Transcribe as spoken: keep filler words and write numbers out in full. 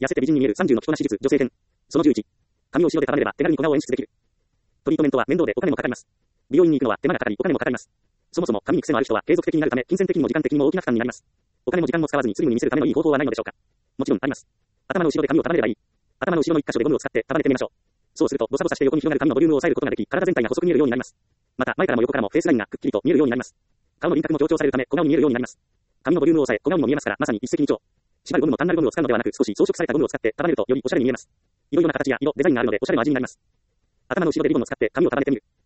痩せて美人に見えるさんじゅうの着こなし術、女性編。そのじゅういち。髪を後ろで束ねれば手軽に小顔を演出できる。トリートメントは面倒でお金もかかります。美容院に行くのは手間がかかりお金もかかります。そもそも髪に癖のある人は継続的になるため、金銭的にも時間的にも大きな負担になります。お金も時間も使わずにスリムに見せるためのいい方法はないのでしょうか。もちろんあります。頭の後ろで髪を束ねればいい。頭の後ろの一箇所でゴムを使って束ねてみましょう。そうすると、ボサボサして横に広がる髪のボリュームを抑えることができ、体全体が細く見えるようになります。また、前からも横からもフェイスラインがくっきりと見えるようになります。顔の輪郭も強調されるため、小顔に見えるようになります。髪のボリュームを抑え、小顔にも見えますから、まさに一石二鳥。縛るゴムも単なるゴムを使うのではなく、少し装飾されたゴムを使って束ねるとよりおしゃれに見えます。いろいろな形や色、デザインがあるのでおしゃれの味になります。頭の後ろでリボンを使って髪を束ねてみる。